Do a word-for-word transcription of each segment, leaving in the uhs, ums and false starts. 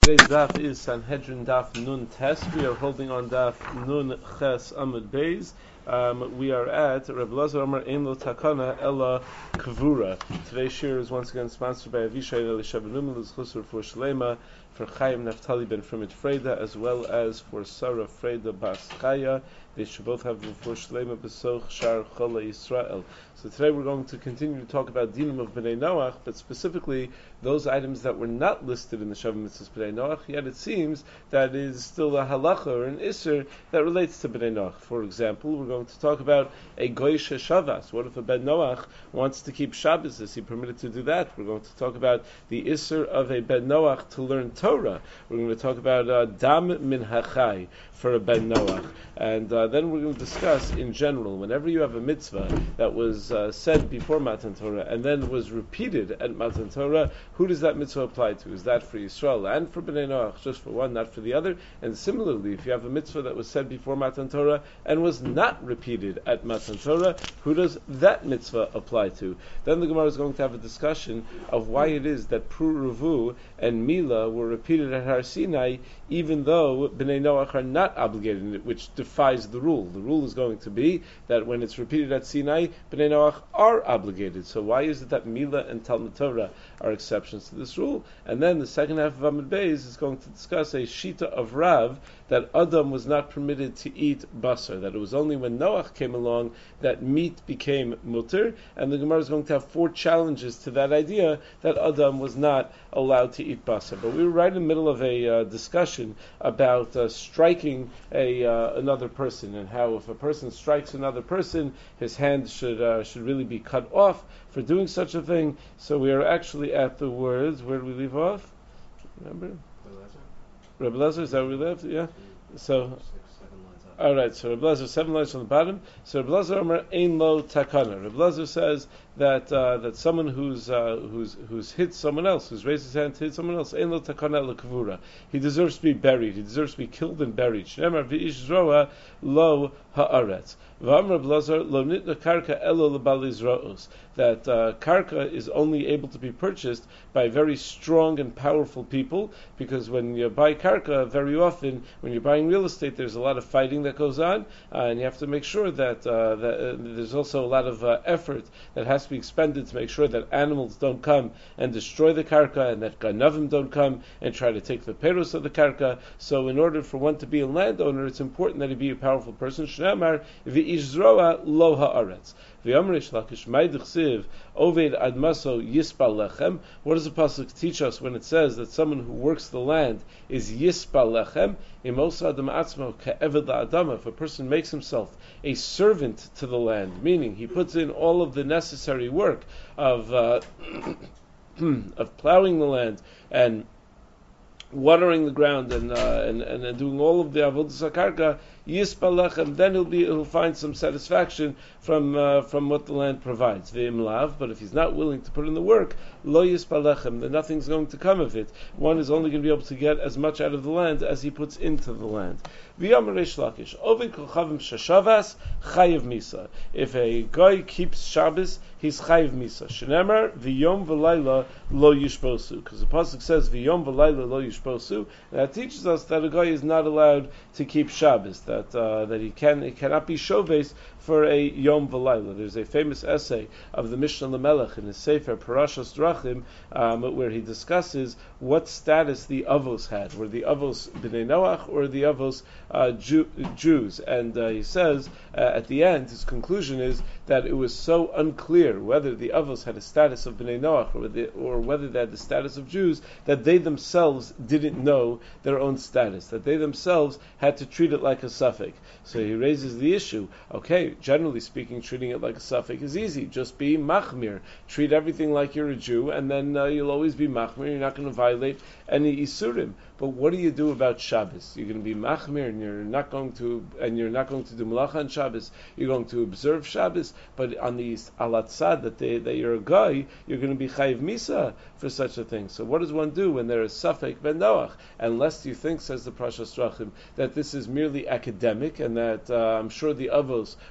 Today's daf is Sanhedrin daf Nun Tes. We are holding on daf Nun Ches Amud Beis. Um, we are at Reb Lazar Amar Ein Lo Takana Ella Kavura. Today's shir is once again sponsored by Avishai Elisha Ben Numel Chusur for Shlema, for Chaim Naftali Ben Fremit Freda, as well as for Sarah Freda Bas Chaya. They should both have for Shlema Besoch Shar Chola Yisrael. So today we're going to continue to talk about Dinim of Bnei Noach, but specifically those items that were not listed in the Shavim Mitzvahs Bnei Noach, yet it seems that is still a halacha or an isser that relates to Bnei Noach. For example, we're going to talk about a Goyish Shavas. What if a Ben Noach wants to keep Shabbos? Is he permitted to do that? We're going to talk about the isser of a Ben Noach to learn Torah. We're going to talk about uh, Dam Min Hachai for a Ben Noach. And uh, then we're going to discuss in general, whenever you have a mitzvah that was uh, said before Matan Torah and then was repeated at Matan Torah, who does that mitzvah apply to? Is that for Yisrael and for Bnei Noach, just for one, not for the other? And similarly, if you have a mitzvah that was said before Matan Torah and was not repeated at Matan Torah, who does that mitzvah apply to? Then the Gemara is going to have a discussion of why it is that Pruruvu and Mila were repeated at Har Sinai, even though Bnei Noach are not obligated in it, which defies the rule. The rule is going to be that when it's repeated at Sinai, Bnei Noach are obligated. So why is it that Mila and Talmud Torah are exceptions to this rule? And then the second half of Amud Beis is going to discuss a shita of Rav that Adam was not permitted to eat basar, that it was only when Noach came along that meat became mutter, and the Gemara is going to have four challenges to that idea that Adam was not allowed to eat basar. But we were right in the middle of a uh, discussion about uh, striking a uh, another person, and how if a person strikes another person, his hand should uh, should really be cut off for doing such a thing. So we are actually at the words. Where do we leave off? Remember? Rebbe Lezer, is that where we left? Yeah. So, all right. So Rebbe Lezer, seven lines from the bottom. So Rebbe Lezer Omer Ein Lo Takana. Rebbe Lezer says that uh, that someone who's uh, who's who's hit someone else, who's raised his hand to hit someone else, Ein Lo Takana Le Kavura. He deserves to be buried. He deserves to be killed and buried. Shneimar V'ish Zroa Lo Haaretz. V'amar Rebbe Lezer Lo Nitna Karka Elo LeBal Yizra'os. That uh, karka is only able to be purchased by very strong and powerful people, because when you buy karka, very often when you're buying real estate, there's a lot of fighting that goes on, uh, and you have to make sure that, uh, that uh, there's also a lot of uh, effort that has to be expended to make sure that animals don't come and destroy the karka, and that ganavim don't come and try to take the peros of the karka. So in order for one to be a landowner, it's important that he be a powerful person. Shneimar v'ish zroa lo haaretz. V'yamar Lakish ma'idich Oved admaso yispal lechem. What does the pasuk teach us when it says that someone who works the land is yispal lechem? Imosa adam atzmo ke'eved la'adama. If a person makes himself a servant to the land, meaning he puts in all of the necessary work of uh, of plowing the land and watering the ground and uh, and, and and doing all of the avodas hakarka, yispal lechem, then he'll be he'll find some satisfaction from uh, from what the land provides. Ve'im lav, but if he's not willing to put in the work, lo yispal lechem, then nothing's going to come of it. One is only going to be able to get as much out of the land as he puts into the land. V'yamar Reish Lakish, oved kol chavim sheshavas chayiv misa. If a guy keeps Shabbos, he's chayiv misa. Shenemar v'yom v'layla lo yishbosu, because the pasuk says v'yom v'layla lo yishbosu. That teaches us that a guy is not allowed to keep Shabbos, that uh, that he can it cannot be shoves for a Yom V'Layla. There's a famous essay of the Mishnah Lamelech in his Sefer Parashas Drachim, um, where he discusses what status the Avos had. Were the Avos Bnei Noach or the Avos uh, Jew, Jews? And uh, he says uh, at the end, his conclusion is that it was so unclear whether the Avos had a status of Bnei Noach or, the, or whether they had the status of Jews, that they themselves didn't know their own status, that they themselves had to treat it like a suffix. So he raises the issue, okay, generally speaking, treating it like a suffix is easy. Just be machmir. Treat everything like you're a Jew, and then uh, you'll always be machmir. You're not going to violate any isurim. But what do you do about Shabbos? You're going to be machmir, and you're not going to, and you're not going to do malacha on Shabbos. You're going to observe Shabbos, but on the alatzad that they, that you're a guy, you're going to be chayiv misa for such a thing. So what does one do when there is suffix ben noach? Unless you think, says the Parashas Drachim, that this is merely academic, and that uh, I'm sure the avos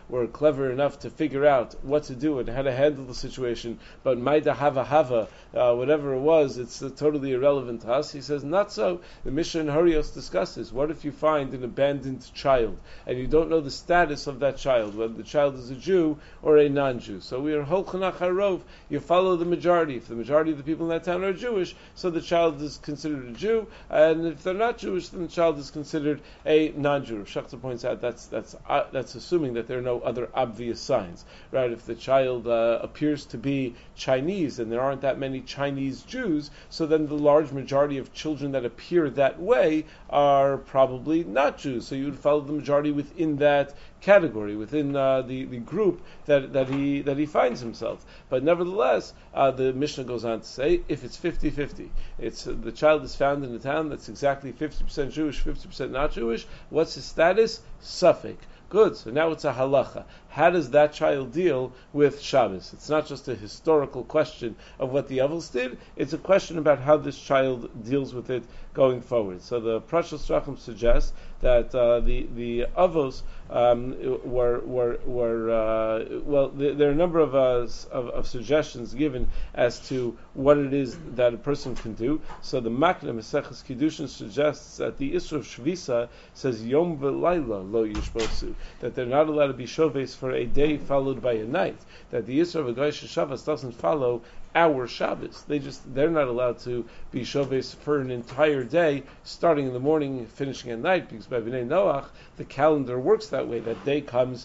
were clever enough to figure out what to do and how to handle the situation, but maida hava hava, uh, whatever it was, it's uh, totally irrelevant to us. He says, not so. The Mishnah in Harios discusses, what if you find an abandoned child, and you don't know the status of that child, whether the child is a Jew or a non-Jew. So we are holchanach harov, you follow the majority. If the majority of the people in that town are Jewish, so the child is considered a Jew, and if they're not Jewish, then the child is considered a non-Jew. Schachter points out that's that's uh, that's assuming that there are no other obvious signs, right? If the child uh, appears to be Chinese and there aren't that many Chinese Jews, so then the large majority of children that appear that way are probably not Jews. So you would follow the majority within that category, within uh, the, the group that, that he that he finds himself. But nevertheless, uh, the Mishnah goes on to say, if it's fifty-fifty, it's uh, the child is found in a town that's exactly fifty percent Jewish, fifty percent not Jewish, what's his status? Suffolk. Good, so now it's a halacha. How does that child deal with Shabbos? It's not just a historical question of what the Avos did, it's a question about how this child deals with it going forward. So the Prashas Racham suggests that uh, the the Avos um, were were were uh, well. There, there are a number of, uh, of of suggestions given as to what it is that a person can do. So the Makna Maseches Kiddushin suggests that the Isra of Shvisa says Yom v'Layla lo yishbosu, that they're not allowed to be shoves for a day followed by a night. That the Isra of Goy Shabbos doesn't follow our Shabbos. They just they're not allowed to be shoves for an entire day, starting in the morning, finishing at night, because by Bnei Noach the calendar works that way. That day comes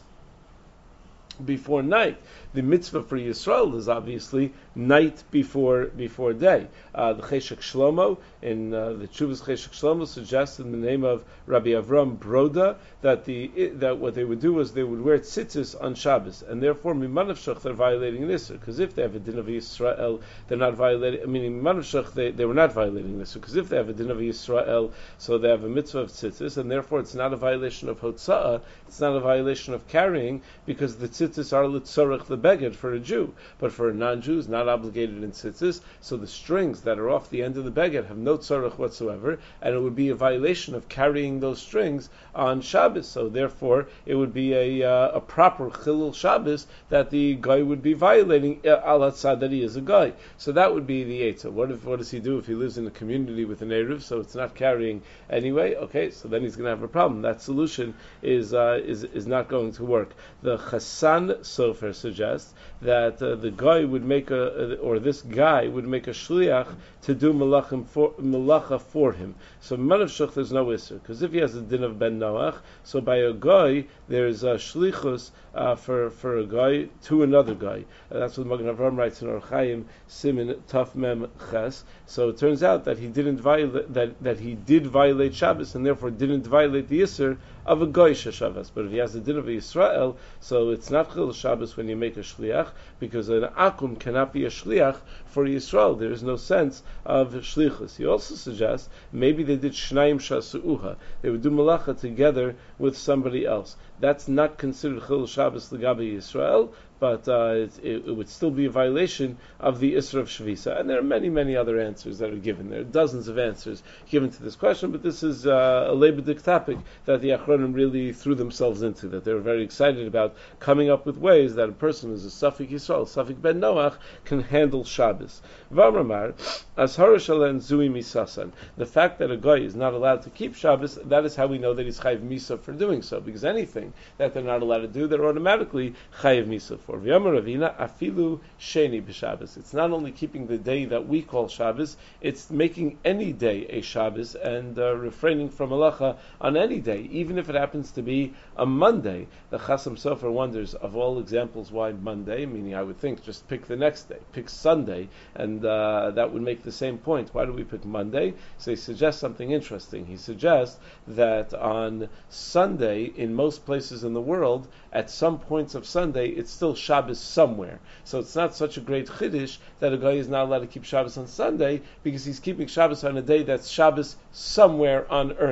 before night. The mitzvah for Yisrael is obviously night before before day. Uh, the Cheshek Shlomo in uh, the Chuvas Cheshek Shlomo suggests in the name of Rabbi Avram Broda that the that what they would do was they would wear tzitzis on Shabbos, and therefore Mimanavshach they're violating an Isser, because if they have a din of Yisrael, they're not violating. I mean, Mimanavshach they, they were not violating this, because if they have a din of Yisrael, so they have a mitzvah of tzitzis, and therefore it's not a violation of Hotza'ah, it's not a violation of carrying, because the tzitzis are litzorech the beged for a Jew, but for a non-Jew is not obligated in tzitzis, so the strings that are off the end of the beged have no tzorech whatsoever, and it would be a violation of carrying those strings on Shabbos. So therefore, it would be a uh, a proper chilul Shabbos that the guy would be violating uh, al hatzad that he is a guy. So that would be the eitzah. What if what does he do if he lives in a community with an eruv, so it's not carrying anyway? Okay, so then he's going to have a problem. That solution is uh, is is not going to work. The Chassan Sofer suggests that uh, the guy would make a, or this guy would make a shliach to do malachim for, malacha for him. So Manavshach there's no isser, because if he has a din of ben Noach, so by a guy there's a shlichus uh, for for a guy to another guy. Uh, that's what Magen Avraham writes in Or Chaim Simin Taf Mem Ches. So it turns out that he didn't violate that that he did violate Shabbos, and therefore didn't violate the isser of a goy Shabbos. But if he has a din of Yisrael, so it's not chil Shabbos when you make a shliach, because an akum cannot be a shliach for Yisrael. There is no sense of shlichus. He also suggests maybe they did shnayim shasu'uha. They would do malacha together with somebody else. That's not considered chil Shabbos l'gabe Yisrael, but uh, it, it, it would still be a violation of the Isra of Shvisa. And there are many, many other answers that are given. There are dozens of answers given to this question, but this is uh, a lebedik topic that the Achronim really threw themselves into, that they were very excited about coming up with ways that a person who's a Safik Yisrael, Safik Ben Noach, can handle Shabbos. V'amramar, as Harashalen Zui Misasan. The fact that a guy is not allowed to keep Shabbos, that is how we know that he's Chayiv Misa for doing so, because anything that they're not allowed to do, they're automatically Chayiv Misa for. V'yamar Ravina, afilu sheni b'Shabbos. It's not only keeping the day that we call Shabbos, it's making any day a Shabbos and uh, refraining from malacha on any day, even if it happens to be a Monday. The Chasam Sofer wonders, of all examples, why Monday? Meaning, I would think just pick the next day, pick Sunday, and uh, that would make the same point. Why do we pick Monday? So he suggests something interesting. He suggests that on Sunday, in most places in the world, at some points of Sunday, it's still Shabbos somewhere. So it's not such a great chiddush that a guy is not allowed to keep Shabbos on Sunday, because he's keeping Shabbos on a day that's Shabbos somewhere on earth.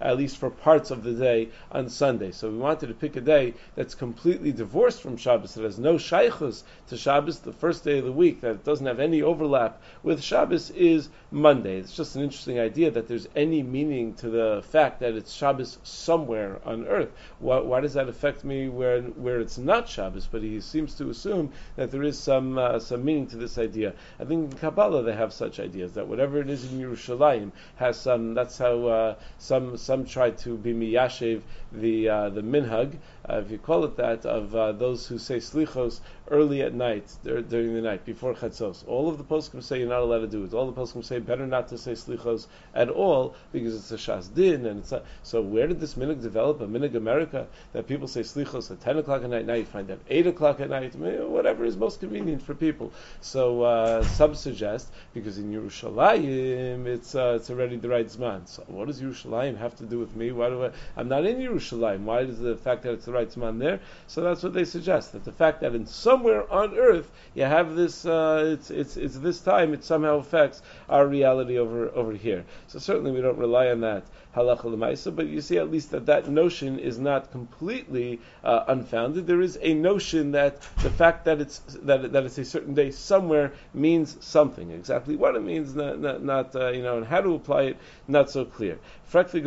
at least for parts of the day on Sunday. So we wanted to pick a day that's completely divorced from Shabbos, that has no shaychus to Shabbos. The first day of the week that doesn't have any overlap with Shabbos is Monday. It's just an interesting idea that there's any meaning to the fact that it's Shabbos somewhere on earth. Why, why does that affect me where where it's not Shabbos? But he seems to assume that there is some uh, some meaning to this idea. I think in Kabbalah they have such ideas that whatever it is in Yerushalayim has some. That's how uh, some some try to be miyashev the uh, the minhag, uh, if you call it that, of uh, those who say slichos early at night, dur- during the night, before Chatzos. All of the poskim say you're not allowed to do it. All the poskim say better not to say slichos at all, because it's a shas din, and it's a, so where did this minhag develop? A minhag America, that people say slichos at ten o'clock at night, now you find out eight o'clock at night, whatever is most convenient for people. So uh, some suggest, because in Yerushalayim, it's uh, it's already the right zman. So what does Yerushalayim have to do with me? Why do I, I'm not in Yerushalayim. Why is the fact that it's the right zman there? So that's what they suggest, that the fact that in somewhere on earth you have this, uh, it's it's it's this time, it somehow affects our reality over over here. So certainly we don't rely on that halacha l'maisa, but you see at least that that notion is not completely uh, unfounded. There is a notion that the fact that it's that that it's a certain day somewhere means something. Exactly what it means, not, not, not uh, you know, and how to apply it, not so clear. Why don't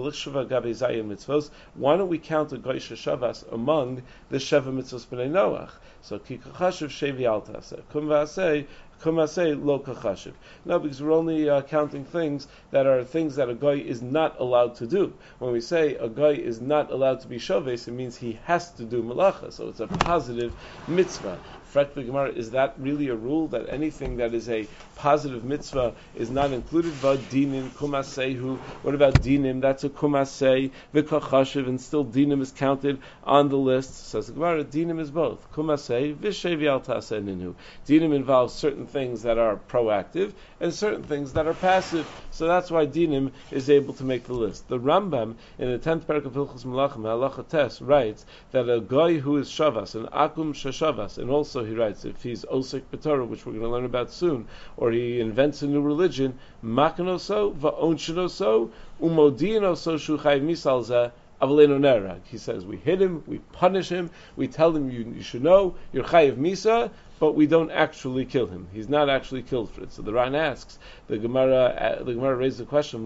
we count a goy sheshavas among the sheva mitzvos b'nei Noach? So ki kachashiv shevi al taseh kum v'aseh Kumasei lo kachashiv. No, because we're only uh, counting things that are things that a guy is not allowed to do. When we say a guy is not allowed to be shaves, it means he has to do malacha. So it's a positive mitzvah. Frak Gemara, is that really a rule that anything that is a positive mitzvah is not included? Va dinim kumasehu. What about dinim? That's a kumasei v'kachashiv, and still dinim is counted on the list. Says the Gemara, dinim is both kumasei v'shevi al taseh ninu. Dinim involves certain things that are proactive and certain things that are passive. So that's why dinim is able to make the list. The Rambam in the tenth parak of Hilchos Melachim, Halacha Tes, writes that a guy who is shavas, an akum sheshavas, and also he writes if he's osik b'Torah, which we're going to learn about soon, or he invents a new religion, makanoso va'onshinoso umodinoso shu chayiv misal zeh. He says we hit him, we punish him, we tell him you, you should know you're chayiv misa, but we don't actually kill him. He's not actually killed for it. So the Ran asks, the Gemara, uh, the Gemara raised the question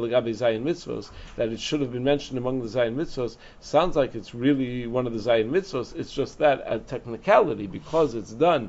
that it should have been mentioned among the Zayin mitzvos. Sounds like it's really one of the Zayin mitzvos. It's just that a technicality, because it's done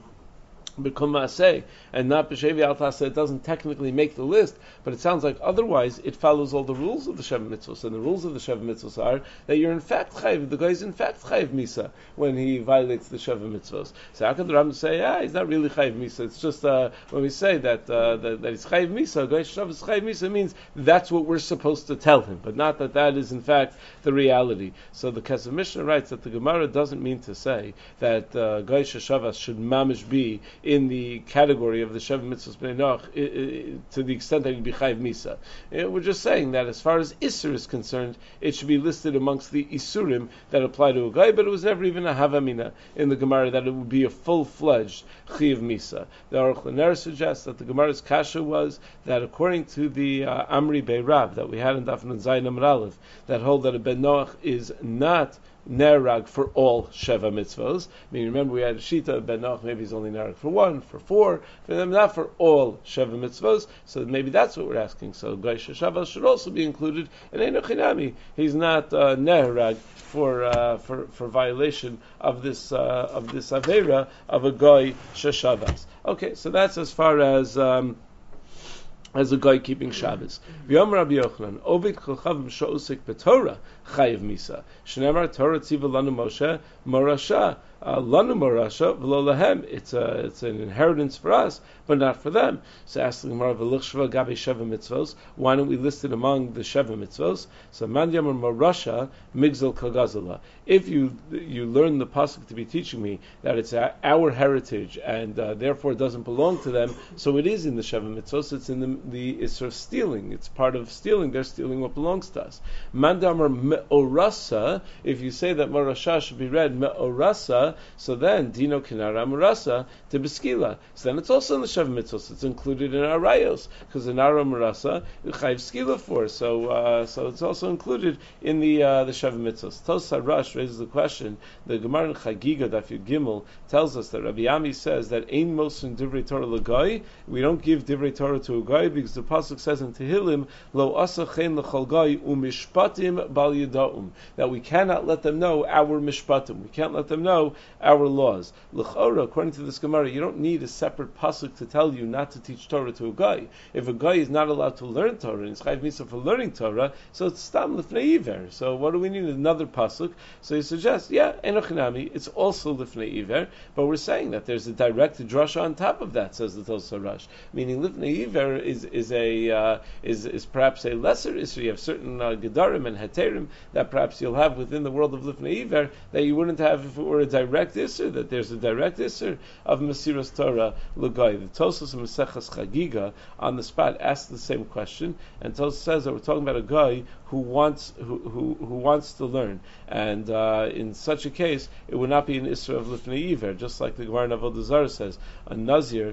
become maaseh and not b'shevi al taseh, it doesn't technically make the list, but it sounds like otherwise it follows all the rules of the Sheva Mitzvos, and the rules of the Sheva Mitzvos are that you're in fact chayiv, the guy is in fact chayiv misa when he violates the Sheva Mitzvos. So how can the Rambam say, ah, he's not really chayiv misa? It's just uh, when we say that uh, that, that he's chayiv misa, guy shav is chayiv misa, means that's what we're supposed to tell him, but not that that is in fact the reality. So the Kesef Mishnah writes that the Gemara doesn't mean to say that uh, guy shavas should mamish be in the category of the Sheva Mitzvos Bnei Noach to the extent that he'd be Chayiv Misa. We're just saying that as far as Isur is concerned, it should be listed amongst the Isurim that apply to a guy, but it was never even a Havamina in the Gemara that it would be a full-fledged Chayiv Misa. The Aruch LaNer suggests that the Gemara's kasha was that according to the uh, Amri Beirav that we had in Daf Nun Zayin Amud Aleph, that hold that a Ben Noach is not Nerag for all Sheva Mitzvos. I mean, remember we had a Shita, Ben Noach, maybe he's only Nerag for one, for four, for them, not for all Sheva Mitzvos, so maybe that's what we're asking. So Gai Sheshavas should also be included in Eino Chinami. He's not uh, Nerag for, uh, for for violation of this uh, of this Aveira of a Gai Sheshavas. Okay, so that's as far as um, as a guy keeping Shabbos. V'yom Rabbi Yochanan, Ovid kolchavim she'osek b'Torah chayiv misa. Shneimar Torah tziva lanu Moshe morasha. Lanu morasha v'lo lahem. It's a it's an inheritance for us, but not for them. So ask the Gemara v'lichshva gabi sheva mitzvos. Why don't we list it among the sheva mitzvos? So man yamar morasha migzal kagazala. If you you learn the pasuk to be teaching me that it's our heritage and uh, therefore it doesn't belong to them, so it is in the sheva mitzvos. It's in the the it's sort of stealing. It's part of stealing. They're stealing what belongs to us. Man damar me'orasa. If you say that morasha should be read me'orasa, Amurasa, so then Dino Kinara Amurasa to Beskila. So then it's also in the Shav Mitzvos. It's included in our Rayos because the Nara Amurasa Chayv Skila for. So uh, so it's also included in the uh, the Shav Mitzvos. Tos Harash raises the question. The Gemara in Chagiga Daf Yud Gimel tells us that Rabbi Ami says that Ein Mosin Divrei Torah L'Goy. We don't give Divrei Torah to a guy because the pasuk says in Tehillim Lo Asa Chen L'Chol Goy Umishpatim Bal Yadaum, that we cannot let them know our mishpatim. We can't let them know our laws. L'chora, according to this Gemara, you don't need a separate pasuk to tell you not to teach Torah to a guy. If a guy is not allowed to learn Torah and is chayv misa for learning Torah, so it's stam lifnei iver. So what do we need? Another pasuk. So he suggests, yeah, enochinami, it's also lifnei iver, but we're saying that there's a direct drasha on top of that, says the Tosafos Rash. Meaning lifnei iver is is a uh, is is perhaps a lesser issue. You have certain uh, gedarim and heterim that perhaps you'll have within the world of lifnei iver that you wouldn't have if it were a direct issur. That there's a direct issur of mesiras Torah l'goy. The Tosafos in Maseches Chagiga on the spot asked the same question, and Tosafos says that we're talking about a guy who wants who who, who wants to learn, and uh, in such a case, it would not be an issur of lifnei iver, just like the Gemara in Avodah Zarah says, a nazir,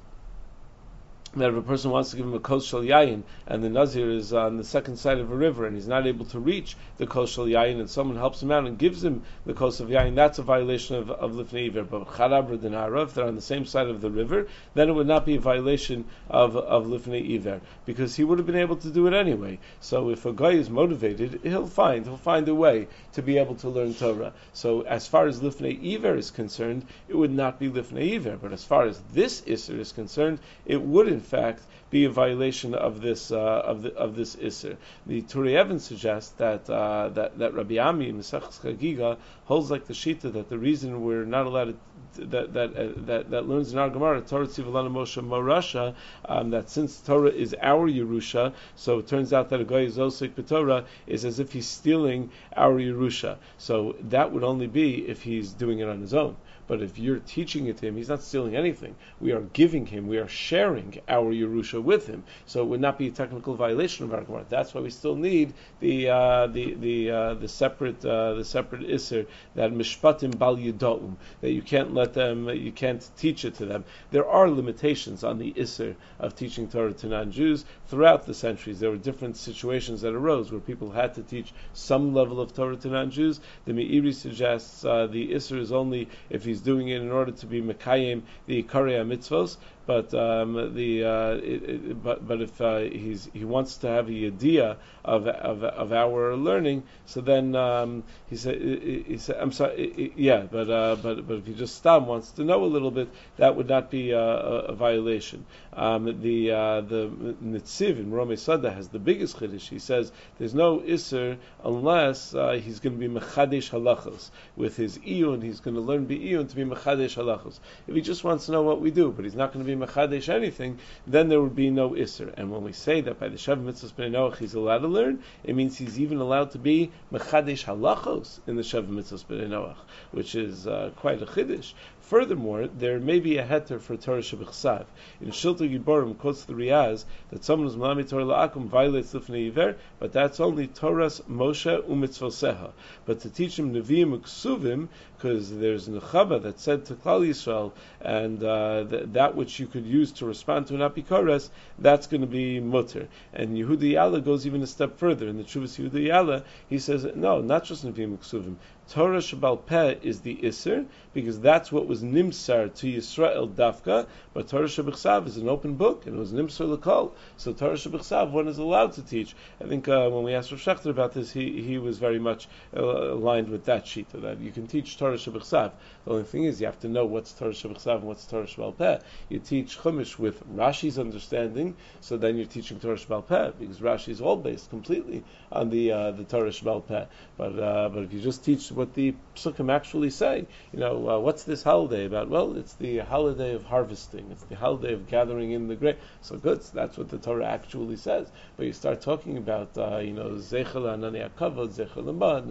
that if a person wants to give him a kos shel yayin, and the nazir is on the second side of a river, and he's not able to reach the kos shel yayin, and someone helps him out and gives him the kos of yayin, that's a violation of, of lifnei iver. But charabra denara, if they're on the same side of the river, then it would not be a violation of of lifnei iver, because he would have been able to do it anyway. So if a guy is motivated, he'll find he'll find a way to be able to learn Torah. So as far as lifnei iver is concerned, it would not be lifnei iver. But as far as this issur is concerned, it would in fact be a violation of this uh, of the, of this issur. The Turei Even suggests that uh, that that Rabbi Ami in Maseches Chagiga holds like the shita that the reason we're not allowed to that that uh, that, that learns in our Gemara Torah Tzivalana Moshe Morasha, um, that since Torah is our Yerusha, so it turns out that a guy is osik b'Torah is as if he's stealing our Yerusha. So that would only be if he's doing it on his own. But if you're teaching it to him, he's not stealing anything. We are giving him, we are sharing our Yerusha with him. So it would not be a technical violation of our Gemara. That's why we still need the uh, the the uh, the separate uh, the separate issur, that mishpatim bal yadaum, that you can't let them, you can't teach it to them. There are limitations on the issur of teaching Torah to non-Jews throughout the centuries. There were different situations that arose where people had to teach some level of Torah to non-Jews. The Meiri suggests uh, the issur is only if he's doing it in order to be mekayim the ikarei mitzvos, but um, the uh, it, it, but but if uh, he's he wants to have a idea of of of our learning, so then um, he said he said I'm sorry yeah, but uh, but but if he just stam wants to know a little bit, that would not be a, a, a violation. Um, the uh, the Nitziv in Romei Sada has the biggest chiddush. He says there's no issur unless uh, he's going to be mechadesh halachos with his iyun. He's going to learn be'iyun to be mechadesh halachos. If he just wants to know what we do, but he's not going to be mechadesh anything, then there would be no issur. And when we say that by the Shav Mitzvos Bnei Noach he's allowed to learn, it means he's even allowed to be mechadesh halachos in the Shav Mitzvos Bnei Noach, which is uh, quite a chiddush. Furthermore, there may be a heter for Torah Shebechsav. In Shiltei Giborim quotes the Riaz that someone who's Malami Torah La'akum violates Lifnei Iver, but that's only Torah's Moshe u'mitzvoseha. But to teach him Nevi'im u'ksuvim, because there's Nechaba that said to Klal Yisrael, and uh, th- that which you could use to respond to an apikoros, that's going to be mutter. And Yehuda Yala goes even a step further. In the Chuvas Yehuda Yala, he says, no, not just Nevi'im u'ksuvim. Torah Shebal Peh is the Isser, because that's what was Nimsar to Yisrael Dafka, but Torah Shebechsav is an open book, and it was Nimsar L'Kol. So Torah Shebechsav, one is allowed to teach. I think uh, when we asked Rav Shechter about this, he, he was very much uh, aligned with that sheet, that you can teach Torah Shebechsav. The only thing is, you have to know what's Torah Shebechsav and what's Torah Shebal Peh. You teach Chumash with Rashi's understanding, so then you're teaching Torah Shebal Peh, because Rashi is all based completely on the uh, the Torah Shebal Peh. But uh, but if you just teach what the psukim actually say, you know, uh, what's this holiday about? Well, it's the holiday of harvesting. It's the holiday of gathering in the grain. So good, so that's what the Torah actually says. But you start talking about, uh, you know, Zechel Anani Akavod, Zechel Lamad,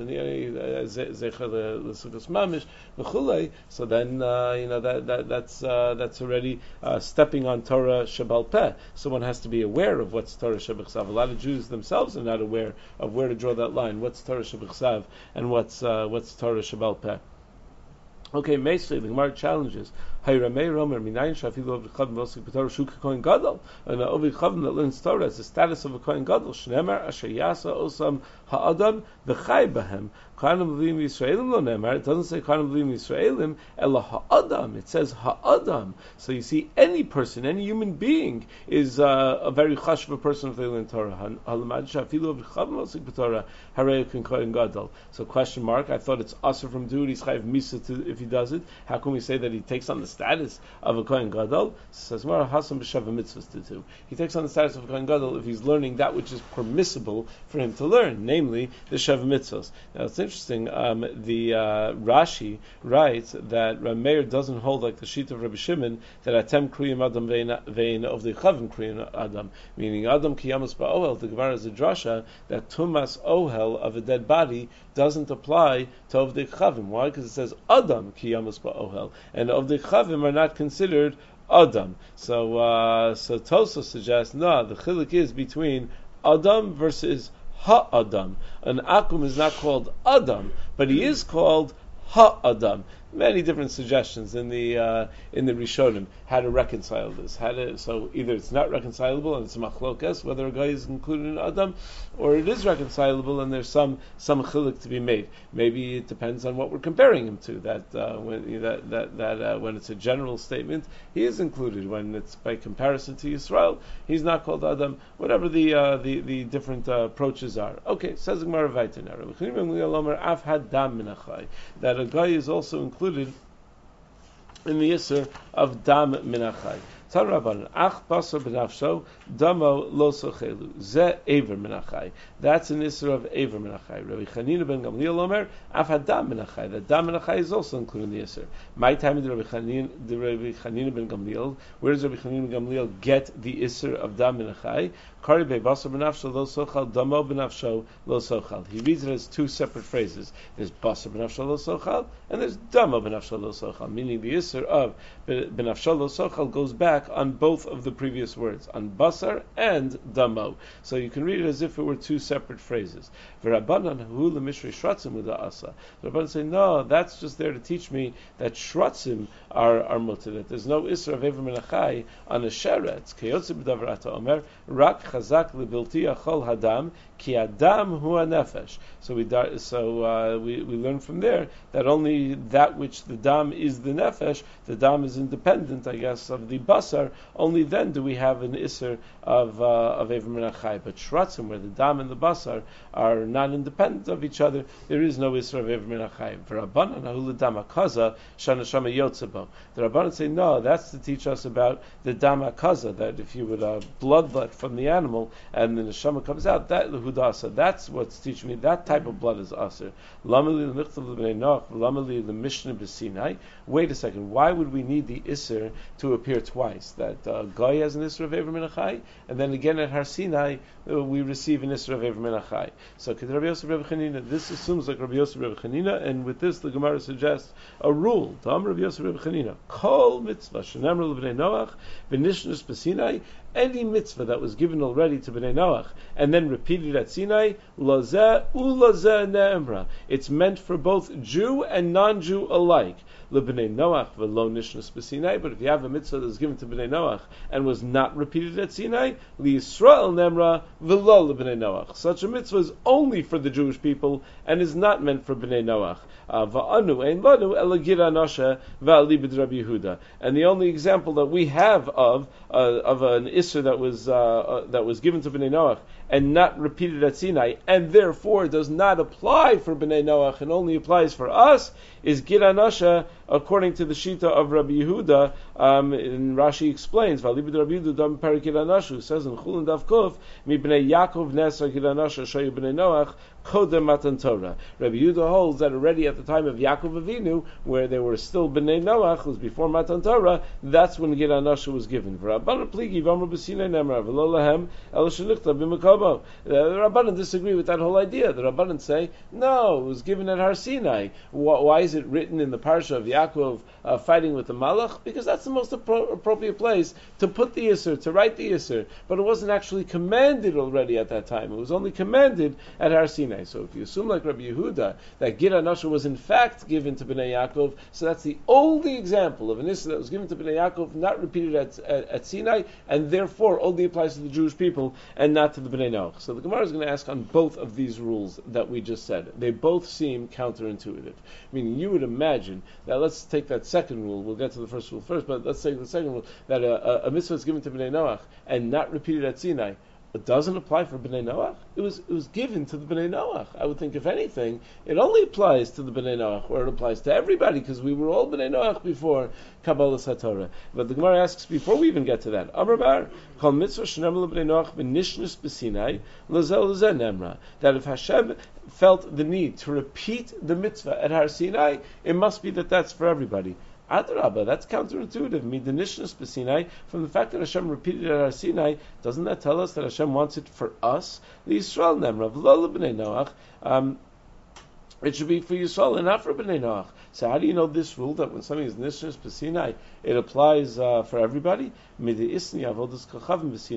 Zechel L'Sukkos Mamish, V'chulei. So then, uh, you know, that, that that's uh, that's already uh, stepping on Torah Shebal Peh. So one has to be aware of what's Torah Shebechsav. A lot of Jews themselves are not aware of where to draw that line. What's Torah Shebechsav and what's uh, what's Torah Shebal Peh. Okay, Meisli, the Gemara challenges. Hayramei Romer Minayin Shafilu of the Chavim Vosik B'Torah Shuka Kohen Gadol, and the Ovid Chavim that learns Torah is the status of a Kohen Gadol. Shnemer Asher Yasa Osam Ha'adam V'Chai B'Hem. Kohanim Levim Yisraelim Lo Nemar. It doesn't say Kohanim Levim Yisraelim, Ela Ha'adam. It says Ha'adam. So you see, any person, any human being, is uh, a very chashuv person if they learn Torah. Halamad Shafilu of the Chavim Vosik B'Torah Harei Kohen Gadol. So question mark. I thought it's Asur from duty. He's chayav misa to if he does it. How can we say that he takes on the status of a Kohen Gadol? Says Mara Hasam b'Sheva mitzvahs to do. He takes on the status of a Kohen Gadol if he's learning that which is permissible for him to learn, namely the Sheva mitzvahs. Now it's interesting. Um, the uh, Rashi writes that Rav Meir doesn't hold like the sheet of Rabbi Shimon that Atem kriyim Adam vein of the Chavim kriyim Adam, meaning Adam kiyamus ba'ohel. The Gemara is a drasha that tumas ohel of a dead body doesn't apply to Ovdei Chavim. Why? Because it says Adam kiyamus ba'ohel, and Ovdei Chavim are not considered Adam. So, uh, so Tosa suggests no. The chiluk is between Adam versus Ha-Adam. An Akum is not called Adam, but he is called Ha-Adam. Many different suggestions in the uh, in the Rishonim how to reconcile this. How to so either it's not reconcilable and it's a machlokas whether a guy is included in Adam, or it is reconcilable and there's some some chiluk to be made. Maybe it depends on what we're comparing him to. That uh, when that that, that uh, when it's a general statement, he is included. When it's by comparison to Yisrael, he's not called Adam. Whatever the uh, the the different uh, approaches are. Okay, says Gemara Vayter. That a guy is also included included in the Yisr of Dam Minachai. Taraban Ach Basar B'Nafsho Damo Lo Sochelu Ze Aver Minachai. That's an Yisr of Aver Minachai. Rabbi Chanina ben Gamliel Omer Af Hadam Minachai. That Dam Minachai is also included in the Yisr. My time did Rabbi Chanina, Rabbi Chanina ben Gamliel. Where does Rabbi Chanina ben Gamliel get the Yisr of Dam Minachai? Kari Be Basar B'Nafsho Lo Sochal Damo B'Nafsho Lo Sochal. He reads it as two separate phrases. There's Basar B'Nafsho Lo Sochal and there's Damo B'Nafsho Lo Sochal. Meaning the Yisr of B'Nafsho Lo Sochal goes back on both of the previous words, on basar and damo. So you can read it as if it were two separate phrases. V'Rabbanan hu lemishrei shratzim u'da'asa. The Rabbanan say, no, that's just there to teach me that shratzim are are mutter. That there's no isra of ever menachai on a sheretz. Keyotzi b'davarata omer rak chazak lebilti achol hadam ki adam hu nefesh. So we so uh, we we learn from there that only that which the dam is the nefesh, the dam is independent, I guess, of the basar. Only then do we have an isser of uh, of Ever Menachai. But shratzim, where the dam and the basar are not independent of each other, there is no isser of Ever Menachai. V'Rabbanan ha'hu l'dam hakaza shana shama yotzebo. The Rabbanan say, no, that's to teach us about the dam hakaza, that if you would uh, bloodlet from the animal and the neshama comes out, that l'hudasa, that's what's teaching me. That type of blood is aser. Lamali l'michtav l'bnei Noach, lamali l'mishnah b'Sinai. Wait a second, why would we need the isser to appear twice? That uh, Goy has an Isra of Ever Menachai, and then again at Har Sinai uh, we receive an Isra of Ever Menachai. So Rabbi Yosef Rabbi Chanina, this assumes like Rabbi Yosef Rabbi Chanina, and with this the Gemara suggests a rule. Tam Rabbi Yosef Rabbi Chanina, Kol mitzvah shenemar l'bnei Noach v'nishnus b'Sinai. Any mitzvah that was given already to Bnei Noach and then repeated at Sinai, lazeh ulazeh ne'emra. It's meant for both Jew and non-Jew alike. LeBnei Noach v'lo nishnus b'Sinai. But if you have a mitzvah that was given to Bnei Noach and was not repeated at Sinai, liYisrael ne'emra v'lo LeBnei Noach. Such a mitzvah is only for the Jewish people and is not meant for Bnei Noach. Va'anu ein lanu ela gira noshe va'ali b'd Rabbi Yehuda. And the only example that we have of uh, of an isser that was uh, uh, that was given to Bnei Noach and not repeated at Sinai, and therefore does not apply for Bnei Noach and only applies for us, is gira noshe, according to the Shita of Rabbi Yehuda. Um, and Rashi explains, "Va'ali b'd Rabbi Yehuda dam perik gira noshe," says in Chulin Daf Kuf, "Mi bnei Yaakov nesa gira noshe shayu Bnei Noach." Kodem Matan Torah. Rabbi Yehuda holds that already at the time of Yaakov Avinu, where there were still Bnei Noach, was before Matan Torah, that's when Gira Noshe was given. V'Rabbanan pligi v'amru b'Sinai nemar v'lo lahem el shenichtav b'makom bo. The Rabbanan disagree with that whole idea. The Rabbanan say, no, it was given at Har Sinai. Why is it written in the parsha of Yaakov uh, fighting with the Malach? Because that's the most appro- appropriate place to put the Yisr, to write the Yisr. But it wasn't actually commanded already at that time. It was only commanded at Har Sinai. So if you assume like Rabbi Yehuda that Gid HaNashar was in fact given to Bnei Yaakov, so that's the only example of an Yisr that was given to Bnei Yaakov, not repeated at, at, at Sinai, and therefore only applies to the Jewish people and not to the Bnei Noach. So the Gemara is going to ask on both of these rules that we just said. They both seem counterintuitive. Meaning you would imagine that, let's take that second rule, we'll get to the first rule first, but let's take the second rule, that a, a, a mitzvah is given to Bnei Noach and not repeated at Sinai. It doesn't apply for Bnei Noach. It was it was given to the Bnei Noach. I would think, if anything, it only applies to the Bnei Noach, or it applies to everybody, because we were all Bnei Noach before Kabbalah Satorah. But the Gemara asks, before we even get to that, Amar Bar, Kol mitzvah shenemar Bnei Noach b'nishnis b'Sinai, lazel lazel nemra, that if Hashem felt the need to repeat the mitzvah at Har Sinai, it must be that that's for everybody. Adrabah, that's counterintuitive. Midanishnas b'Sinai, from the fact that Hashem repeated it at Har Sinai, doesn't that tell us that Hashem wants it for us? The Yisrael nemra v'lo lebnei Noach. Um, it should be for Yisrael and not for Bnei Noach. So how do you know this rule that when something is nishnas b'Sinai, it applies uh, for everybody? The Gemara doesn't give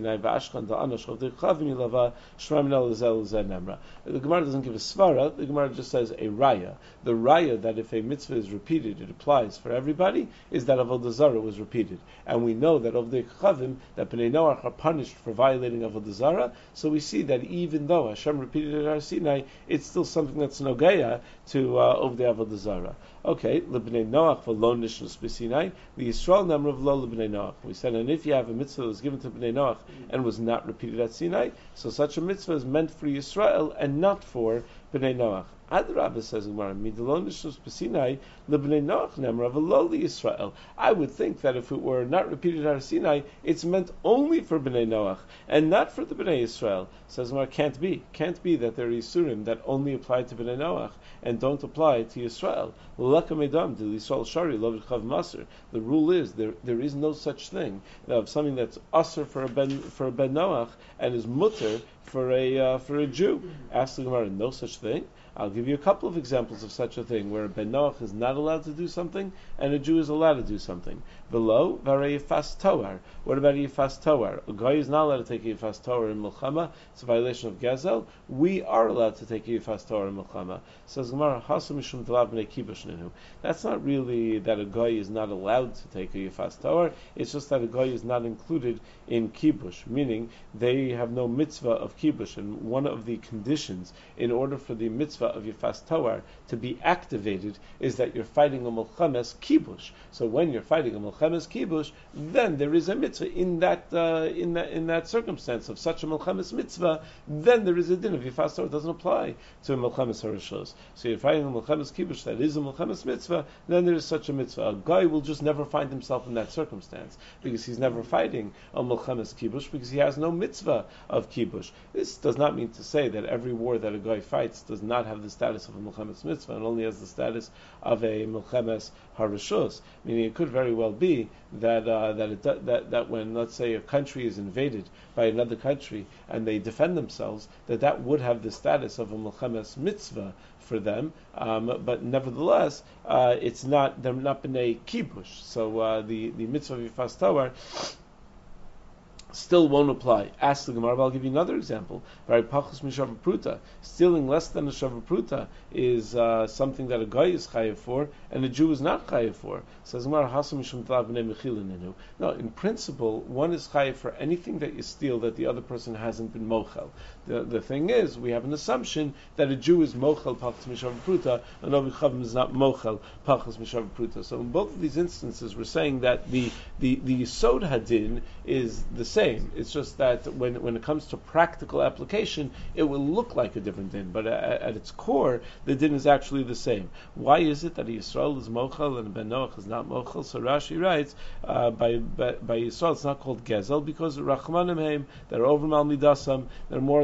a svara. The Gemara just says a raya. The raya that if a mitzvah is repeated, it applies for everybody, is that avodah zarah was repeated, and we know that of the chavim that Bnei Noach are punished for violating avodah zarah. So we see that even though Hashem repeated it at Har Sinai, it's still something that's nogeya to uh, of the avodah zarah. Okay, lebnei Noach v'lo nishnas b'Sinai, the Yisrael nemra v'lo lebnei Noach. We said, and if you have a mitzvah that was given to Bnei Noach and was not repeated at Sinai, so such a mitzvah is meant for Yisrael and not for Bnei Noach. Adrabah, says Gemara, midalon nishnos b'Sinai lebnei Noach nemra v'lo Yisrael. I would think that if it were not repeated at Sinai, it's meant only for Bnei Noach and not for the Bnei Yisrael. Says Gemara, can't be. Can't be that there are Yisurim that only apply to Bnei Noach and don't apply to Yisrael. The rule is there there is no such thing of something that's usher for a ben for a ben Noach and is mutter for a uh, for a Jew. Ask the Gemara, no such thing. I'll give you a couple of examples of such a thing where a ben Noach is not allowed to do something and a Jew is allowed to do something. Below, v'arei yifas toar. What about a yifas toar? A guy is not allowed to take a yifas toar in milchama. It's a violation of gezel. We are allowed to take a yifas toar in milchama. Says Gemara, hasu mishum delav b'nei kibush ninu. That's not really that a guy is not allowed to take a yifas toar. It's just that a guy is not included in kibush, meaning they have no mitzvah of kibush. And one of the conditions in order for the mitzvah of yifas toar to be activated is that you're fighting a milchames kibush. So when you're fighting a milchames kibush, then there is a mitzvah in that uh, in that in that circumstance of such a milchames mitzvah. Then there is a din of yifas toar. It doesn't apply to a milchames harishos. So you're fighting a milchames kibush that is a milchames mitzvah. Then there is such a mitzvah. A guy will just never find himself in that circumstance because he's never fighting a milchames kibush because he has no mitzvah of kibush. This does not mean to say that every war that a guy fights does not have the status of a milchames mitzvah and only has the status of a milchames harishos. Meaning, it could very well be that uh, that, it, that that when, let's say, a country is invaded by another country and they defend themselves, that that would have the status of a milchames mitzvah for them. Um, but nevertheless, uh, it's not they're not b'nei kibush. So uh, the the mitzvah of yifas toar still won't apply. Ask the Gemara, but I'll give you another example. Stealing less than a shavapruta is uh, something that a guy is chayiv for, and a Jew is not chayiv for. Says Gemara, no, in principle, one is chayiv for anything that you steal that the other person hasn't been mochel. The, the thing is, we have an assumption that a Jew is mochel pachas mishavapruta, and Ovi Chavim is not mochel pachas mishavapruta. So in both of these instances, we're saying that the the, the Yisod Hadin is the same. It's just that when when it comes to practical application, it will look like a different din, but at, at its core, the din is actually the same. Why is it that Yisrael is mochel and Ben Noach is not mochel? So Rashi writes, uh, by, by by Yisrael it's not called gezel because rachmanim heim, they're over mal midasam, they're more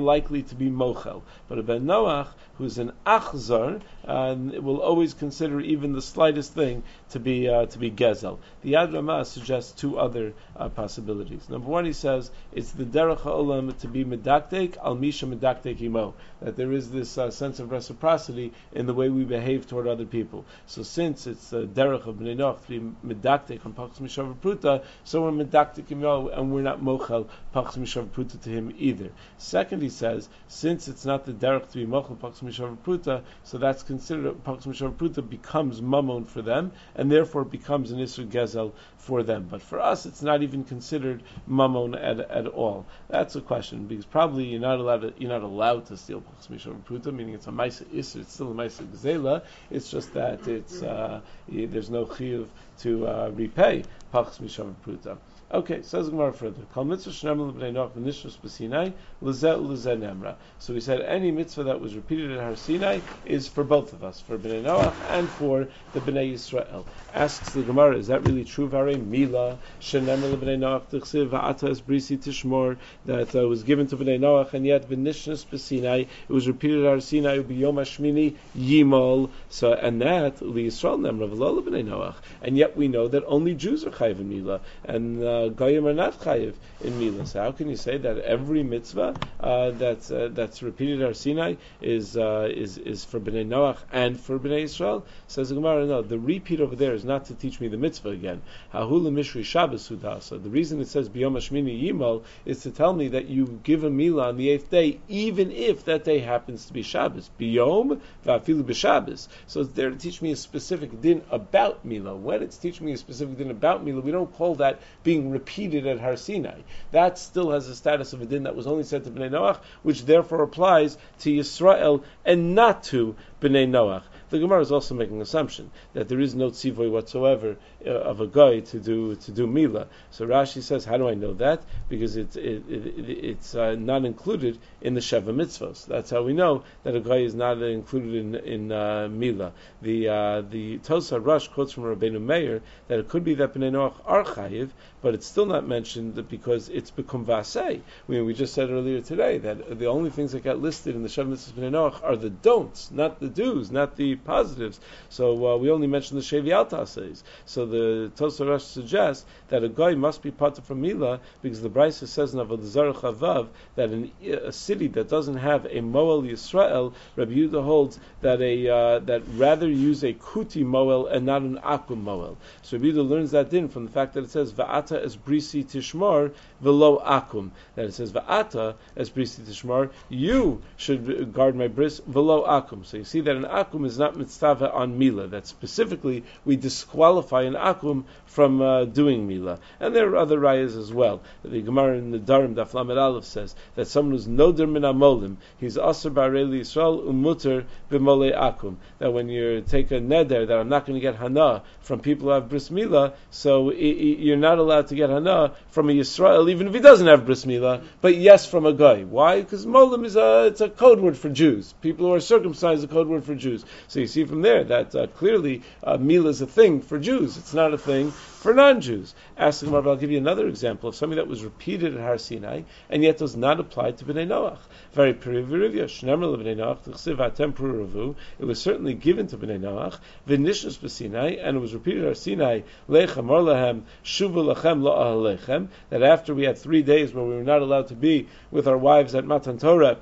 likely to be mochel. But a ben Noach, who's an achzar, uh, will always consider even the slightest thing to be uh, to be gezel. The Yad Ramah suggests two other uh, possibilities. Number one, he says it's the derech ha'olam to be medaktek al misha medaktek imo, that there is this uh, sense of reciprocity in the way we behave toward other people. So since it's the derech of bnei Noach to be medaktek on pachas mishav pruta, so we're medaktek imo and we're not mochel pachas mishav pruta to him either. Second, he says since it's not the derech to be mochel pachas mishav pruta, so that's considered pachas mishav pruta becomes mamon for them, and therefore it becomes an isur gezel for them. But for us, it's not even considered mamon at, at all. That's a question, because probably you're not allowed to, you're not allowed to steal pachas mishav pruta, meaning it's a ma'isa isur, it's still a ma'isa gzela. It's just that it's uh, there's no chiyuv to uh, repay pachas mishav pruta. Okay, says the Gemara further. Kol mitzvah shneimel b'nei Noach v'nishros b'Sinai l'zeh u'l'zeh nemra. So we said any mitzvah that was repeated at Har Sinai is for both of us, for b'nei Noach and for the b'nei Yisrael. Asks the Gemara, is that really true? V'arei mila shneimel b'nei Noach t'chsiv va'ata es brisi tishmor, that uh, was given to b'nei Noach, and yet v'nishros b'Sinai it was repeated at Har Sinai b'yom hashmini yimol. So and that l'Yisrael nemra v'lo b'nei Noach, and yet we know that only Jews are chayiv in mila, and uh, Goyim are not chayiv in Mila. So how can you say that every mitzvah uh, that's uh, that's repeated at Har Sinai is uh, is is for Bnei Noach and for Bnei Yisrael? Says the Gemara, no. The repeat over there is not to teach me the mitzvah again. Hahula Mishri Shabbos Hudasa. The reason it says B'yom Hashmini Yimol is to tell me that you give a Mila on the eighth day, even if that day happens to be Shabbos. B'yom v'afilu b'Shabbos. So it's there to teach me a specific din about Mila. When it's teaching me a specific din about Mila, we don't call that being repeated at Har Sinai. That still has the status of a din that was only said to Bnei Noach, which therefore applies to Yisrael and not to Bnei Noach. The Gemara is also making an assumption that there is no tzivoy whatsoever uh, of a guy to do to do Mila. So Rashi says, how do I know that? Because it's it, it, it's uh, not included in the Sheva Mitzvos. That's how we know that a guy is not included in in uh, Mila. The uh, the Tosa Rush quotes from Rabbeinu Meir that it could be that Bnei Noach are chayiv, but it's still not mentioned that because it's become vasei. We, we just said earlier today that the only things that got listed in the Sheva Mitzvos Bnei Noach are the don'ts, not the do's, not the positives. So uh, we only mentioned the Shevi Alta says. So the Tosar Rosh suggests that a guy must be part from Mila because the Brisa says in Avodah Zarah Chavav that in a city that doesn't have a Moel Yisrael, Rabbi Yehuda holds that a uh, that rather use a Kuti Moel and not an Akum Moel. So Rabbi Yehuda learns that din from the fact that it says Va'ata es brisi tishmar velo Akum. That it says Va'ata es brisi tishmar, you should guard my bris velo Akum. So you see that an Akum is not mitzvah on Mila, that specifically we disqualify an Akum from uh, doing Mila. And there are other rayas as well. The Gemara in the Darim, Daf Lamed Aleph, says that someone who's noder min amolim, he's aser b'arei Yisrael umuter b'molei Akum. That when you take a neder that I'm not going to get hana from people who have bris Mila, so I- I- you're not allowed to get hana from a Yisrael, even if he doesn't have bris Mila, but yes from a guy. Why? Because molim is a it's a code word for Jews. People who are circumcised is a code word for Jews. So you see from there that uh, clearly uh, Mila is a thing for Jews. It's not a thing for non-Jews. Ask the Gemara, I'll give you another example of something that was repeated at Har Sinai and yet does not apply to Bnei Noach. Very perivirivia, Shnemer Bnei Noach, T'chsiv Atem Pruruvu. It was certainly given to Bnei Noach, V'nishnos b'Sinai, and it was repeated at Har Sinai, Lechem Or Lahem, Shuvu Lachem Lo Ahalechem, that after we had three days where we were not allowed to be with our wives at Matan Torah,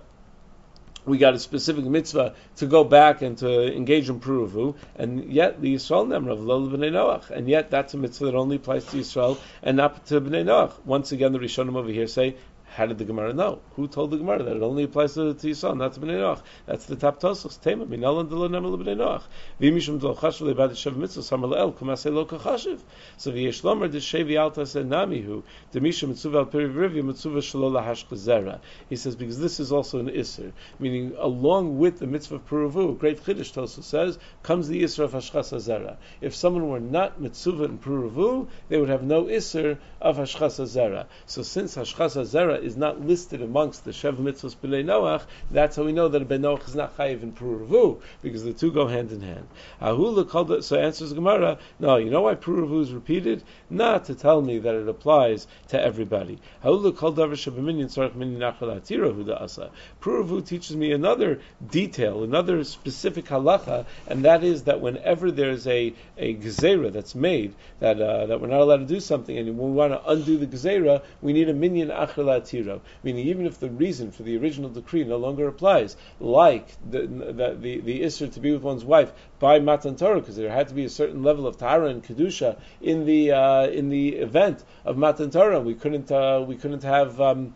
we got a specific mitzvah to go back and to engage in Puruvu, and yet the Yisrael Nemrav Lol B'nei Noach, and yet that's a mitzvah that only applies to Yisrael and not to B'nei Noach. Once again, the Rishonim over here say, how did the Gemara know? Who told the Gemara that it only applies to, to Yisrael, not to Bnei Noach? That's the top Tosos. Tema minalan delo nemel Bnei Noach. V'imishum delo chashuv leibad shev mitzvah samar leel kumasei lo kachashiv. So v'yesh lomer d'shevi alta said namihu d'mishum mitzuva al perivrivia mitzuva shelo lahash chazera. He says because this is also an iser, meaning along with the mitzvah of Puruvu, great Chiddush Tosos says comes the iser of hashchas hazera. If someone were not mitzuva in Puruvu, they would have no iser of hashchas hazera. So since hashchas hazera Asara is not listed amongst the Sheva Mitzvos B'nei Noach, that's how we know that a Ben Noach is not chayiv in Pruruvu, because the two go hand in hand. So answers Gemara, no, you know why Pruruvu is repeated? Not to tell me that it applies to everybody. Pruruvu teaches me another detail, another specific halacha, and that is that whenever there's a, a gezerah that's made, that uh, that we're not allowed to do something, and when we want to undo the gezerah, we need a minyan acher latiro. Meaning, even if the reason for the original decree no longer applies, like the the the, the issur to be with one's wife by Matan Torah, because there had to be a certain level of tahara and kedusha in the uh, in the event of Matan Torah, we couldn't uh, we couldn't have. Um,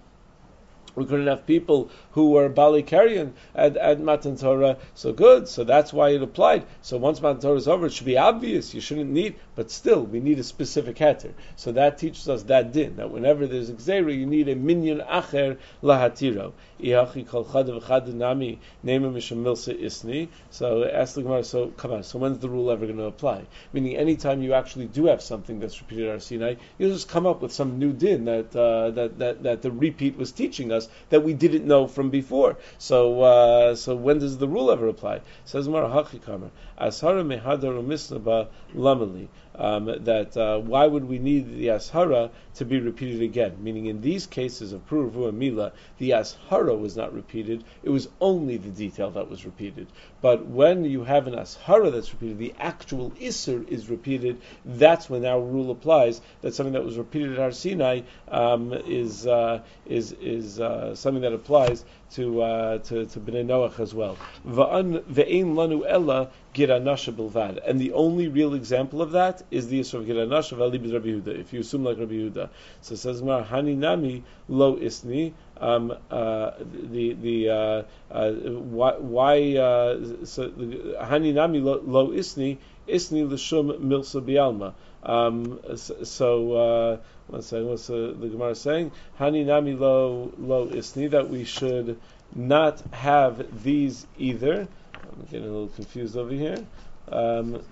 We couldn't have people who were Bali Karyan at, at Matan Torah. So good. So that's why it applied. So once Matan Torah is over, it should be obvious. You shouldn't need, but still, we need a specific heter. So that teaches us that din, that whenever there's a gzeira, you need a minyan acher lahatiro. Iachi kol chadav chadav nami nema misham milsa isni. So ask the Gemara, so come on, so when's the rule ever going to apply? Meaning anytime you actually do have something that's repeated at Har Sinai, you'll just come up with some new din that, uh, that, that, that the repeat was teaching us that we didn't know from before. So, uh, so when does the rule ever apply? Says Mar Hachikamer, Ashara mehadar umisnaba lamali. Um, that uh, why would we need the ashara to be repeated again? Meaning, in these cases of Pruruvu and Mila, the ashara was not repeated; it was only the detail that was repeated. But when you have an ashara that's repeated, the actual issur is repeated. That's when our rule applies. That something that was repeated at Har Sinai um, is uh, is is uh, something that applies to uh, to, to Bnei Noach as well. Va'an ve'ein lanu ella giranasha bilvad, and the only real example of that is the issue of giranasha v'alibid Rabbi Yehuda. If you assume like Rabbi Yehuda, so it says Mar Hani Nami Lo Isni. Um, uh, the the uh, uh, why, why uh, so Hani Nami Lo, lo Isni Isni l'shum milsa bialma. Um, so uh, let's say what's the, the Gemara saying? Hani Nami Lo Lo Isni, that we should not have these either. I'm getting a little confused over here. Um,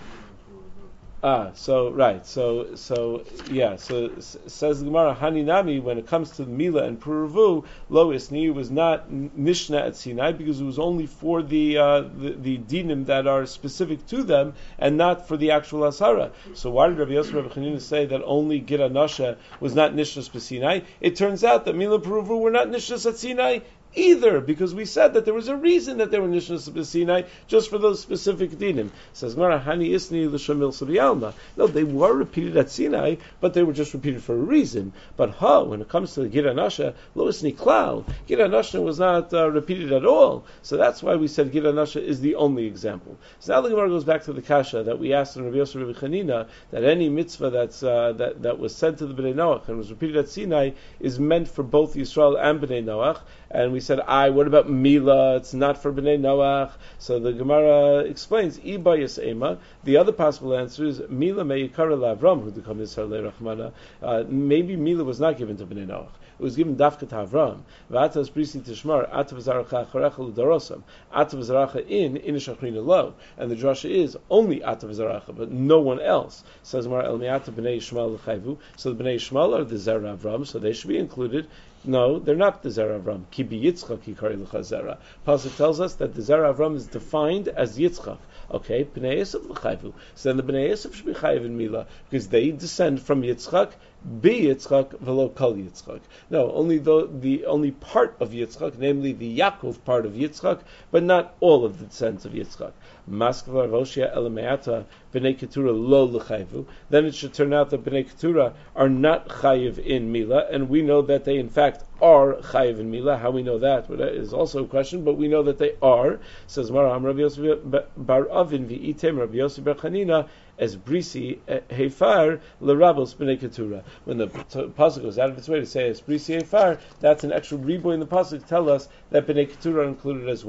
ah, so right, so so yeah, so s- says the Gemara, Haninami, when it comes to Mila and Pruruvu, Lo Isni was not Nishna at Sinai because it was only for the uh, the, the dinim that are specific to them and not for the actual Asara. So why did Rabbi Yosef Rabbi Chanina say that only Gira Nasha was not Nishnas at Sinai? It turns out that Mila and Pruruvu were not Nishnas at Sinai either, because we said that there was a reason that they were Nishnas B'Sinai just for those specific dinim. Says Mara Hani Isni L'Shamil Sabiyalma. No, they were repeated at Sinai, but they were just repeated for a reason. But ha, when it comes to the Gira Nasha, Lo Isni Klal, Gira Nasha was not uh, repeated at all. So that's why we said Gira Nasha is the only example. So now the Gemara goes back to the Kasha that we asked in Rabbi Yosef Rabbi Chanina, that any mitzvah that's uh, that that was said to the Bnei Noach and was repeated at Sinai is meant for both Yisrael and Bnei Noach. And we said, I, what about Mila? It's not for Bnei Noach. So the Gemara explains, Iba Yas Ema. The other possible answer is, Mila me'ikara la'Avram, who become Yisrael le'Rachmana. Uh, maybe Mila was not given to Bnei Noach. It was given dafka to Avram. V'atas brisi tishmar, atav zaracha acharecha l'darosam. Atav zaracha in, in shachrina lo. And the drasha is, only atav zaracha, but no one else. Says Mar el me'ata b'nei Yishmael l'chayvu. So the b'nei Yishmael are the Zera Avram, so they should be included. No, they're not the Zera Avram. Ki bi Yitzchak yikari l'cha Zera. Pasuk tells us that the Zera Avram is defined as Yitzchak. Okay, Bnei Yisrael l'chayvu. So then the Bnei Yisrael should be chayiv in Mila, because they descend from Yitzchak, bi Yitzchak v'lo kol Yitzchak. No, only the, the only part of Yitzchak, namely the Yaakov part of Yitzchak, but not all of the descendants of Yitzchak. Maskva Roshia Elameata Bnei Ketura lo l'chayvu. Then it should turn out that Bnei Ketura are not chayiv in Mila, and we know that they in fact are chayiv in Mila. How we know that is also a question, but we know that they are. Says Maram Rabbi Yosef Bar Avin v'item Rabbi Yosef Bar Chanina as brisi hefar l'rabos b'nei ketura. When the pasuk goes out of its way to say as brisi hefar, that's an extra riboy in the pasuk to tell us that b'nei ketura are included as well.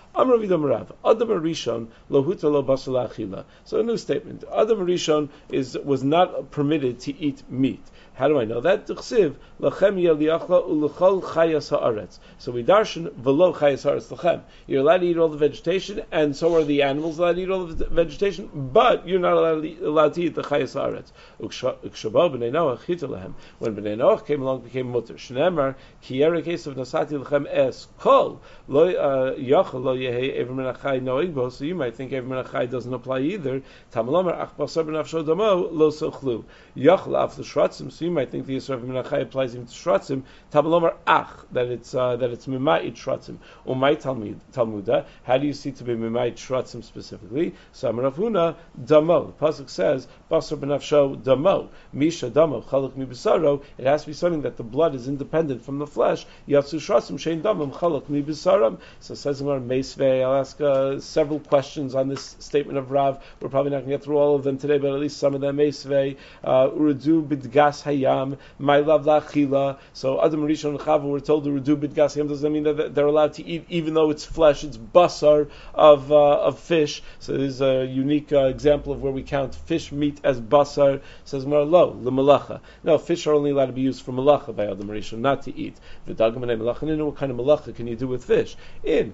Amar Vidam Rav, Adam Rishon lohuta lo basar la'achila. So a new statement. Adam Rishon is was not permitted to eat meat. How do I know that? T'chsiv lachem yeliachla ulechol chayas haaretz. So we darshan velo chayas haaretz lachem. You're allowed to eat all the vegetation, and so are the animals allowed to eat all the vegetation, but you're not allowed to eat, allowed to eat the chayas haaretz. Ukshabo b'nei Noach chita lehem. When b'nei Noach came along, became mutter. Shneimar ki yere case of nasati lachem es kol lo yachal lo yehei ever min achai noig bo. So you might think ever min achai doesn't apply either. Tamalomer ach basar b'nafsho damo lo sochlu yachal af l'shratzim. So you might think the Yisrael of Menachai applies even to Shratzim. Tabalomar ach, that it's uh, that it's Mimait Shratzim. Or my Talmud, Talmuda, how do you see to be Mimait Shratzim specifically? So Amar Huna Damo. The pasuk says Basar B'nafsho Damo. Misha Damo Chaluk Mi B'saro. It has to be something that the blood is independent from the flesh. Yatsu Shratzim Shein Damam Chaluk Mi B'saram. So says Amar Meisvei. I'll ask uh, several questions on this statement of Rav. We're probably not going to get through all of them today, but at least some of them. Meisvei Urdu B'dgas Hayam. My love la'achila. So Adam Rishon and Chava were told to redo bidgas hayam. Does that mean that they're allowed to eat, even though it's flesh? It's basar of uh, of fish. So this is a unique uh, example of where we count fish meat as basar. Says Mar lo l'malacha. No, fish are only allowed to be used for malacha by Adam Rishon, not to eat. V'dagam b'nei malacha. And what kind of malacha can you do with fish? In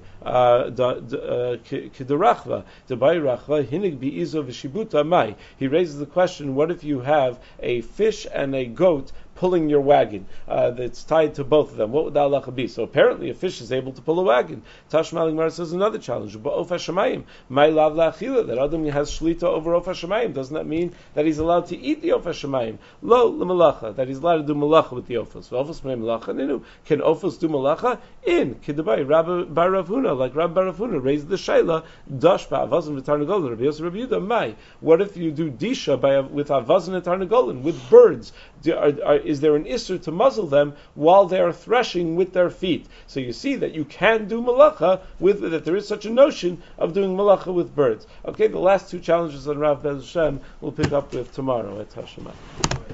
k'derachva debai rachva hinig bi'izo v'shibuta mai. He raises the question: what if you have a fish and a goat pulling your wagon uh, that's tied to both of them? What would the halacha be? So apparently a fish is able to pull a wagon. Tashma Gemara says another challenge. Ba'of hashamayim, my lav la'achila, that Adam has shlita over of hashamayim. Doesn't that mean that he's allowed to eat the of hashamayim? Lo l'malacha, that he's allowed to do malacha with the ofos. Ofos may malacha ninu. Can ofos do malacha? In kidabai Rabbi Bar Rav Huna, like Rabbi Bar Rav Huna raised the shaila dash ba'avazim v'tarnagolin. Rabbi Yosef Rabbi Yehuda, my, what if you do disha by with avazim and tarnagolin, with birds? Are, are, is there an issur to muzzle them while they are threshing with their feet? So you see that you can do malacha with, that there is such a notion of doing malacha with birds. Okay, the last two challenges on Rav Bez Hashem we'll pick up with tomorrow at Tashema.